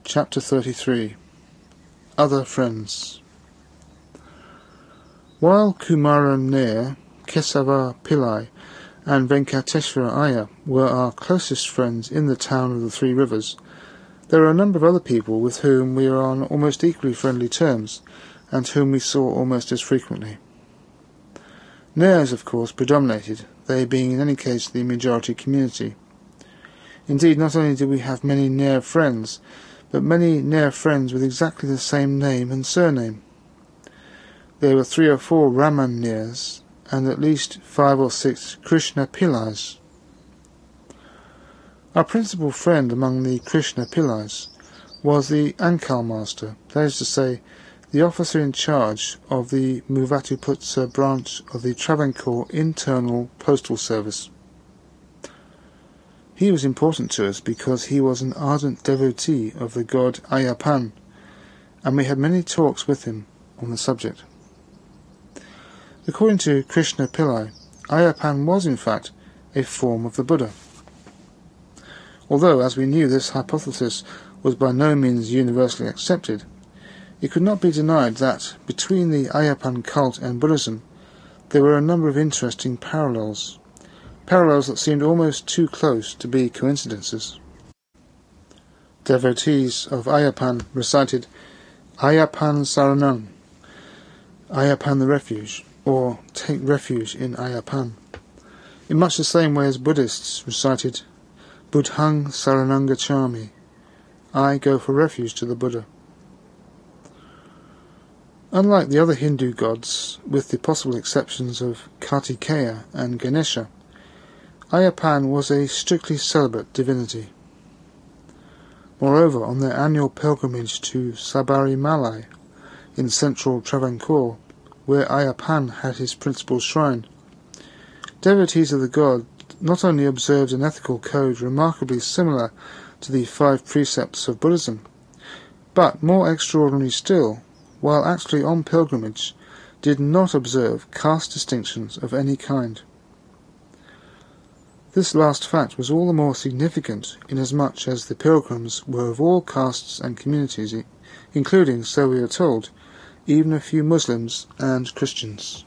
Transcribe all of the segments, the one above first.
Chapter 33. Other Friends. While Kumaran Nair, Kesava Pillai and Venkateshwara Iyer were our closest friends in the town of the Three Rivers, there are a number of other people with whom we are on almost equally friendly terms, and whom we saw almost as frequently. Nairs, of course, predominated, they being in any case the majority community. Indeed, not only did we have many Nair friends, but many Nair friends with exactly the same name and surname. There were 3 or 4 Raman Nairs, and at least 5 or 6 Krishna Pillais. Our principal friend among the Krishna Pillais was the Ankal Master, that is to say, the officer in charge of the Muvattupuzha branch of the Travancore Internal Postal Service. He was important to us because he was an ardent devotee of the god Ayyappan, and we had many talks with him on the subject. According to Krishna Pillai, Ayyappan was in fact a form of the Buddha. Although, as we knew, this hypothesis was by no means universally accepted, it could not be denied that, between the Ayyappan cult and Buddhism, there were a number of interesting parallels that seemed almost too close to be coincidences. Devotees of Ayyappan recited Ayyappan Saranam, Ayyappan the refuge, or take refuge in Ayyappan, in much the same way as Buddhists recited Buddhang Saranam Gacchami, I go for refuge to the Buddha. Unlike the other Hindu gods, with the possible exceptions of Kartikeya and Ganesha, Ayyappan was a strictly celibate divinity. Moreover, on their annual pilgrimage to Sabarimalai in central Travancore, where Ayyappan had his principal shrine, devotees of the god not only observed an ethical code remarkably similar to the 5 precepts of Buddhism, but, more extraordinary still, while actually on pilgrimage, did not observe caste distinctions of any kind. This last fact was all the more significant inasmuch as the pilgrims were of all castes and communities, including, so we are told, even a few Muslims and Christians.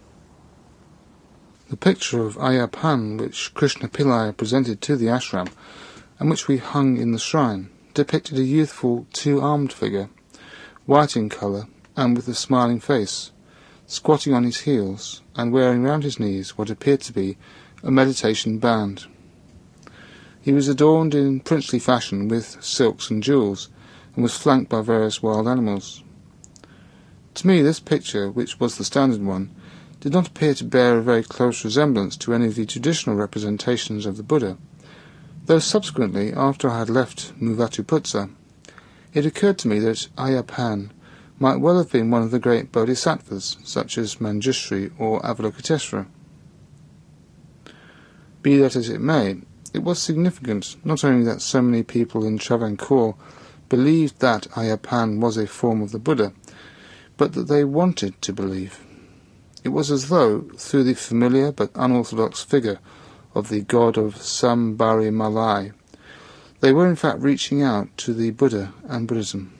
The picture of Ayyappan which Krishna Pillai presented to the ashram, and which we hung in the shrine, depicted a youthful 2-armed figure, white in colour and with a smiling face, squatting on his heels and wearing round his knees what appeared to be a meditation band. He was adorned in princely fashion with silks and jewels, and was flanked by various wild animals. To me this picture, which was the standard one, did not appear to bear a very close resemblance to any of the traditional representations of the Buddha, though subsequently, after I had left Muvattupuzha, it occurred to me that Ayyappan might well have been one of the great bodhisattvas, such as Manjushri or Avalokiteshvara. Be that as it may, it was significant not only that so many people in Travancore believed that Ayyappan was a form of the Buddha, but that they wanted to believe. It was as though, through the familiar but unorthodox figure of the god of Sabarimalai, they were in fact reaching out to the Buddha and Buddhism.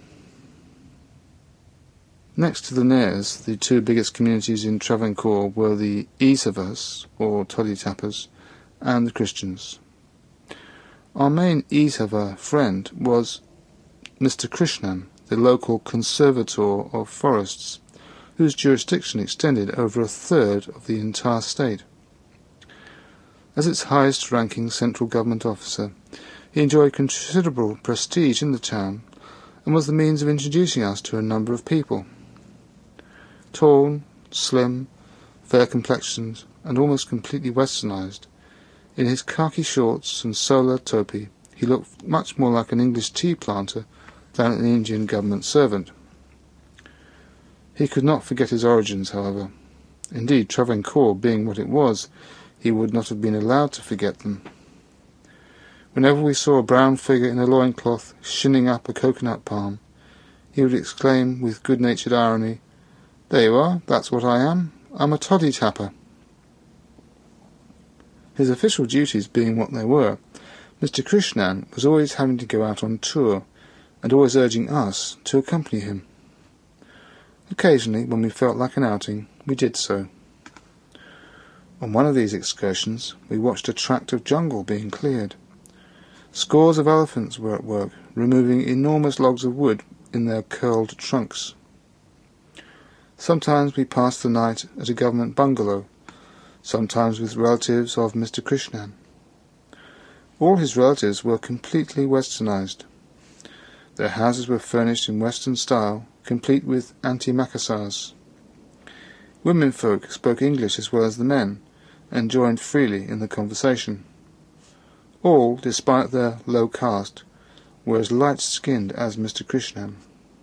Next to the Nairs, the 2 biggest communities in Travancore were the Isavas, or Toddy-tappers, and the Christians. Our main Isava friend was Mr. Krishnan, the local conservator of forests, whose jurisdiction extended over 1/3 of the entire state. As its highest-ranking central government officer, he enjoyed considerable prestige in the town, and was the means of introducing us to a number of people. Tall, slim, fair-complexioned, and almost completely westernized, in his khaki shorts and solar topi, he looked much more like an English tea planter than an Indian government servant. He could not forget his origins, however. Indeed, Travancore being what it was, he would not have been allowed to forget them. Whenever we saw a brown figure in a loincloth shinning up a coconut palm, he would exclaim with good-natured irony, "There you are, that's what I am. I'm a toddy-tapper." His official duties being what they were, Mr. Krishnan was always having to go out on tour, and always urging us to accompany him. Occasionally, when we felt like an outing, we did so. On one of these excursions, we watched a tract of jungle being cleared. Scores of elephants were at work, removing enormous logs of wood in their curled trunks. Sometimes we passed the night at a government bungalow, sometimes with relatives of Mr. Krishnan. All his relatives were completely westernized. Their houses were furnished in Western style, complete with antimacassars. Womenfolk spoke English as well as the men, and joined freely in the conversation. All, despite their low caste, were as light-skinned as Mr. Krishnan.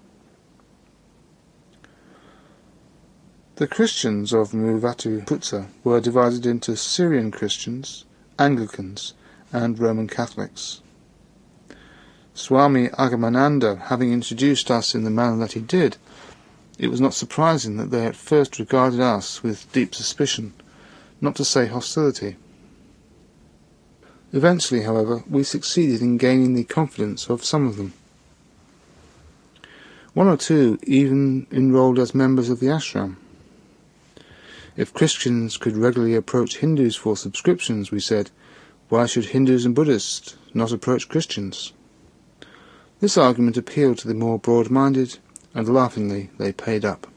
The Christians of Muvattupuzha were divided into Syrian Christians, Anglicans, and Roman Catholics. Swami Agamananda having introduced us in the manner that he did, it was not surprising that they at first regarded us with deep suspicion, not to say hostility. Eventually, however, we succeeded in gaining the confidence of some of them. One or two even enrolled as members of the ashram. If Christians could regularly approach Hindus for subscriptions, we said, why should Hindus and Buddhists not approach Christians? This argument appealed to the more broad-minded, and laughingly they paid up.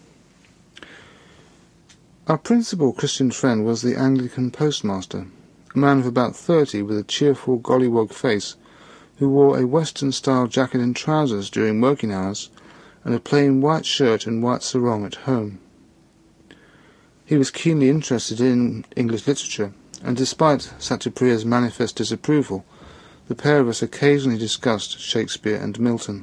Our principal Christian friend was the Anglican postmaster, a man of about 30 with a cheerful gollywog face, who wore a Western-style jacket and trousers during working hours, and a plain white shirt and white sarong at home. He was keenly interested in English literature, and despite Satyapriya's manifest disapproval, the pair of us occasionally discussed Shakespeare and Milton.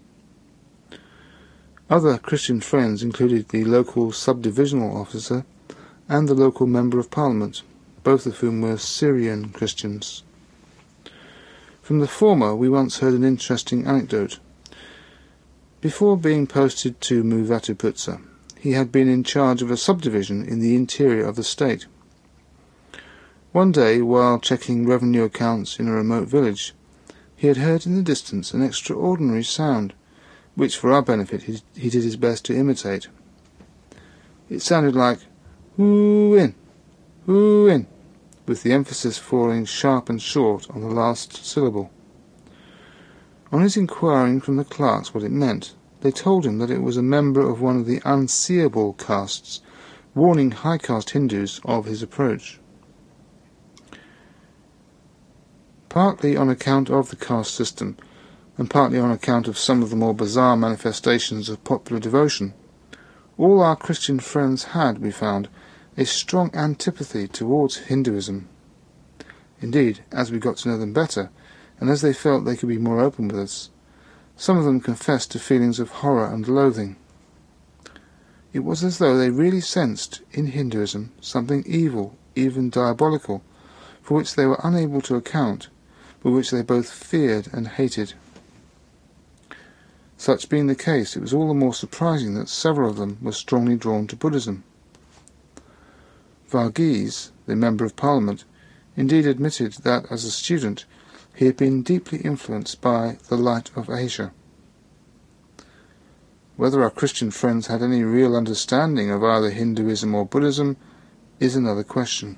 Other Christian friends included the local subdivisional officer and the local member of Parliament, both of whom were Syrian Christians. From the former we once heard an interesting anecdote. Before being posted to Muvattupuzha, he had been in charge of a subdivision in the interior of the state. One day, while checking revenue accounts in a remote village, he had heard in the distance an extraordinary sound, which for our benefit he did his best to imitate. It sounded like "hoo-in, hoo-in," with the emphasis falling sharp and short on the last syllable. On his inquiring from the clerks what it meant, they told him that it was a member of one of the unseeable castes, warning high caste Hindus of his approach. Partly on account of the caste system, and partly on account of some of the more bizarre manifestations of popular devotion, all our Christian friends had, we found, a strong antipathy towards Hinduism. Indeed, as we got to know them better, and as they felt they could be more open with us, some of them confessed to feelings of horror and loathing. It was as though they really sensed in Hinduism something evil, even diabolical, for which they were unable to account, but which they both feared and hated. Such being the case, it was all the more surprising that several of them were strongly drawn to Buddhism. Varghese, the Member of Parliament, indeed admitted that, as a student, he had been deeply influenced by the Light of Asia. Whether our Christian friends had any real understanding of either Hinduism or Buddhism is another question.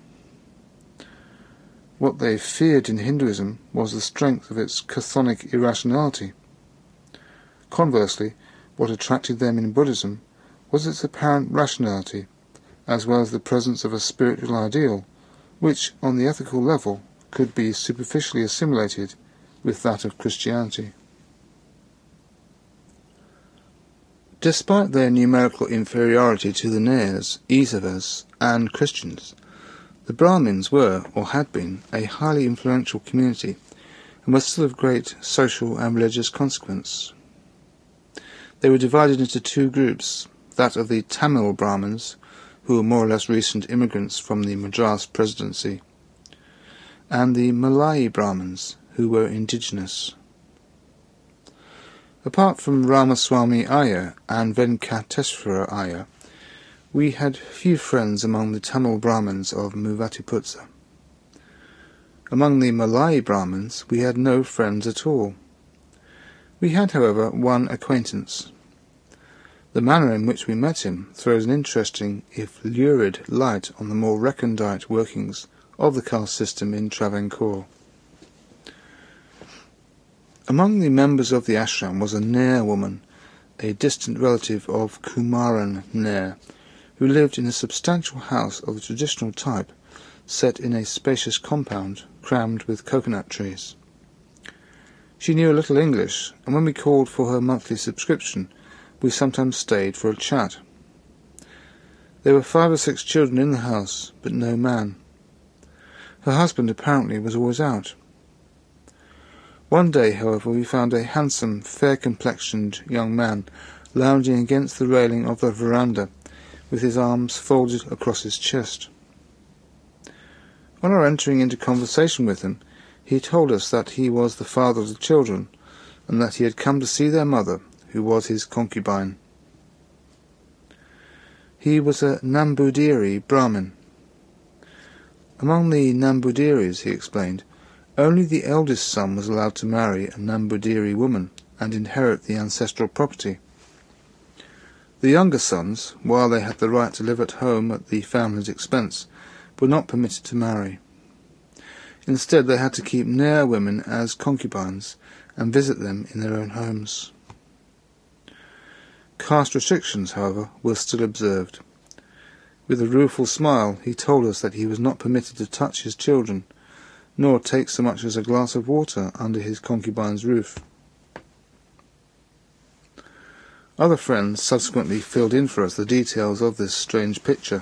What they feared in Hinduism was the strength of its chthonic irrationality. Conversely, what attracted them in Buddhism was its apparent rationality, as well as the presence of a spiritual ideal, which, on the ethical level, could be superficially assimilated with that of Christianity. Despite their numerical inferiority to the Nairs, Isavas, and Christians, the Brahmins were, or had been, a highly influential community, and were still of great social and religious consequence. They were divided into two groups, that of the Tamil Brahmins, who were more or less recent immigrants from the Madras Presidency, and the Malayi Brahmins, who were indigenous. Apart from Ramaswamy Iyer and Venkateswara Iyer, we had few friends among the Tamil Brahmins of Muvattupuzha. Among the Malayi Brahmins we had no friends at all. We had, however, one acquaintance. The manner in which we met him throws an interesting, if lurid, light on the more recondite workings of the caste system in Travancore. Among the members of the ashram was a Nair woman, a distant relative of Kumaran Nair, who lived in a substantial house of the traditional type, set in a spacious compound crammed with coconut trees. She knew a little English, and when we called for her monthly subscription, we sometimes stayed for a chat. There were 5 or 6 children in the house, but no man. Her husband apparently was always out. One day, however, we found a handsome, fair-complexioned young man lounging against the railing of the veranda, with his arms folded across his chest. On our entering into conversation with him, he told us that he was the father of the children, and that he had come to see their mother, who was his concubine. He was a Nambudiri Brahmin. Among the Nambudiris, he explained, only the eldest son was allowed to marry a Nambudiri woman and inherit the ancestral property. The younger sons, while they had the right to live at home at the family's expense, were not permitted to marry. Instead, they had to keep Nair women as concubines and visit them in their own homes. Caste restrictions, however, were still observed. With a rueful smile, he told us that he was not permitted to touch his children, nor take so much as a glass of water under his concubine's roof. Other friends subsequently filled in for us the details of this strange picture.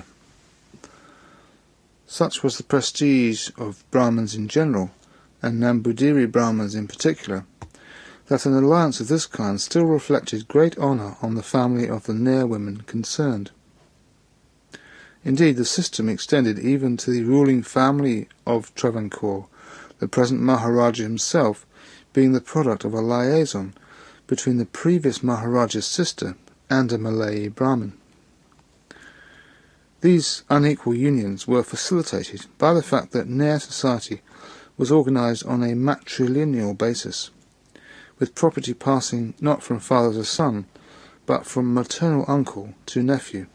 Such was the prestige of Brahmins in general, and Nambudiri Brahmins in particular, that an alliance of this kind still reflected great honour on the family of the Nair women concerned. Indeed, the system extended even to the ruling family of Travancore, the present Maharaja himself being the product of a liaison between the previous Maharaja's sister and a Malay Brahmin. These unequal unions were facilitated by the fact that Nair society was organised on a matrilineal basis, with property passing not from father to son, but from maternal uncle to nephew.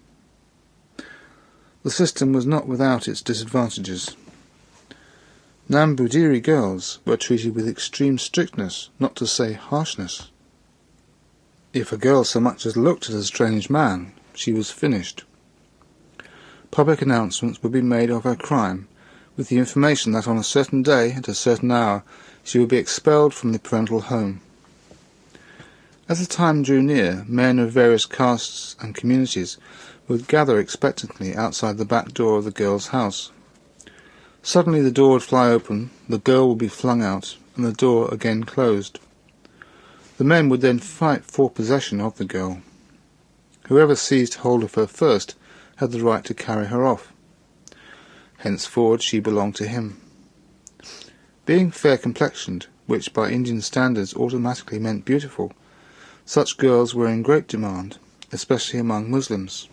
The system was not without its disadvantages. Nambudiri girls were treated with extreme strictness, not to say harshness. If a girl so much as looked at a strange man, she was finished. Public announcements would be made of her crime, with the information that on a certain day, at a certain hour, she would be expelled from the parental home. As the time drew near, men of various castes and communities would gather expectantly outside the back door of the girl's house. Suddenly the door would fly open, the girl would be flung out, and the door again closed. The men would then fight for possession of the girl. Whoever seized hold of her first had the right to carry her off. Henceforward she belonged to him. Being fair-complexioned, which by Indian standards automatically meant beautiful, such girls were in great demand, especially among Muslims.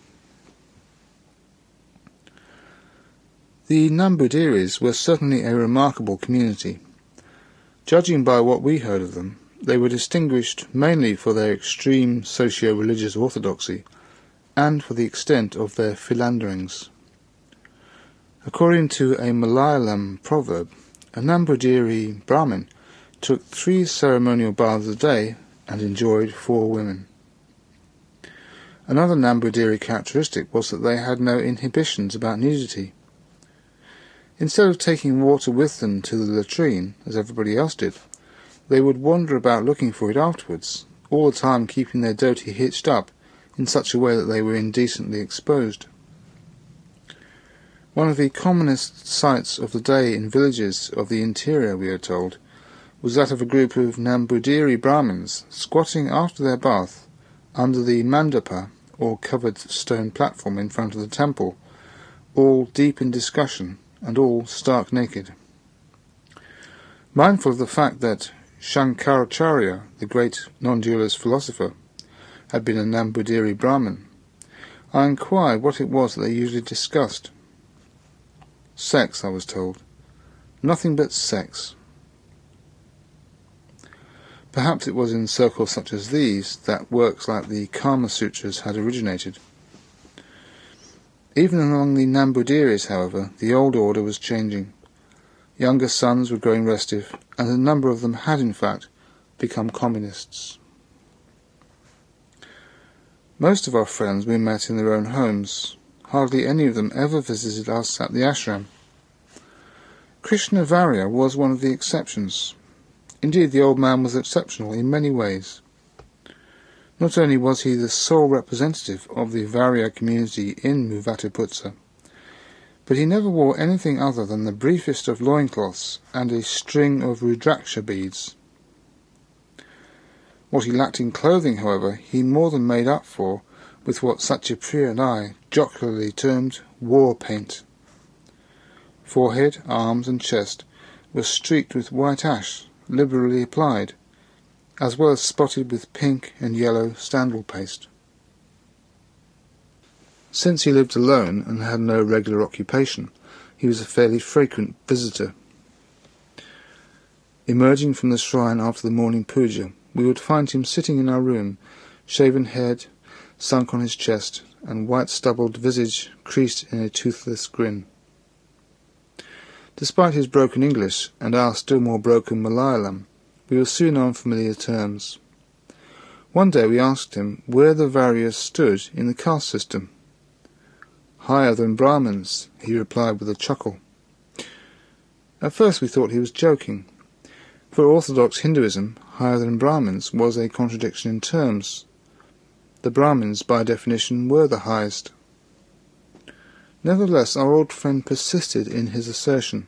The Nambudiris were certainly a remarkable community. Judging by what we heard of them, they were distinguished mainly for their extreme socio-religious orthodoxy and for the extent of their philanderings. According to a Malayalam proverb, a Nambudiri Brahmin took 3 ceremonial baths a day and enjoyed 4 women. Another Nambudiri characteristic was that they had no inhibitions about nudity. Instead of taking water with them to the latrine, as everybody else did, they would wander about looking for it afterwards, all the time keeping their dhoti hitched up in such a way that they were indecently exposed. One of the commonest sights of the day in villages of the interior, we are told, was that of a group of Nambudiri Brahmins squatting after their bath under the mandapa, or covered stone platform in front of the temple, all deep in discussion and all stark naked. Mindful of the fact that Shankaracharya, the great non-dualist philosopher, had been a Nambudiri Brahmin, I inquired what it was that they usually discussed. Sex, I was told. Nothing but sex. Perhaps it was in circles such as these that works like the Kama Sutras had originated. Even among the Nambudhiris, however, the old order was changing. Younger sons were growing restive, and a number of them had, in fact, become communists. Most of our friends we met in their own homes. Hardly any of them ever visited us at the ashram. Krishnavarya was one of the exceptions. Indeed, the old man was exceptional in many ways. Not only was he the sole representative of the Varya community in Muvattupuzha, but he never wore anything other than the briefest of loincloths and a string of Rudraksha beads. What he lacked in clothing, however, he more than made up for with what Satyapriya and I jocularly termed war paint. Forehead, arms and chest were streaked with white ash, liberally applied, as well as spotted with pink and yellow standal paste. Since he lived alone and had no regular occupation, he was a fairly frequent visitor. Emerging from the shrine after the morning puja, we would find him sitting in our room, shaven head sunk on his chest, and white-stubbled visage creased in a toothless grin. Despite his broken English and our still more broken Malayalam, we were soon on familiar terms. One day we asked him where the Varyas stood in the caste system. "Higher than Brahmins," he replied with a chuckle. At first we thought he was joking. For Orthodox Hinduism, higher than Brahmins was a contradiction in terms. The Brahmins, by definition, were the highest. Nevertheless, our old friend persisted in his assertion.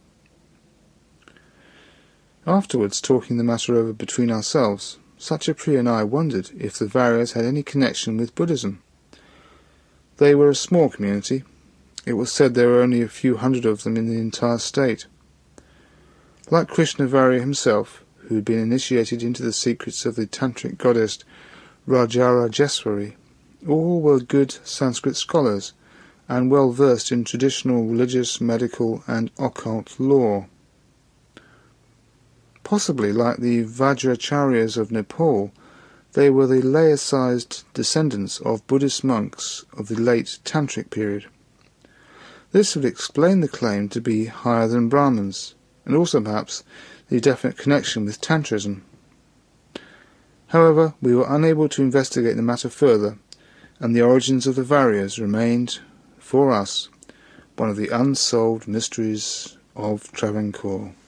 Afterwards, talking the matter over between ourselves, Satyapriya and I wondered if the Varyas had any connection with Buddhism. They were a small community. It was said there were only a few hundred of them in the entire state. Like Krishnavarya himself, who had been initiated into the secrets of the tantric goddess Rajarajeswari, all were good Sanskrit scholars and well versed in traditional religious, medical and occult law. Possibly, like the Vajracharyas of Nepal, they were the laicized descendants of Buddhist monks of the late Tantric period. This would explain the claim to be higher than Brahmins, and also perhaps the definite connection with Tantrism. However, we were unable to investigate the matter further, and the origins of the Varyas remained, for us, one of the unsolved mysteries of Travancore.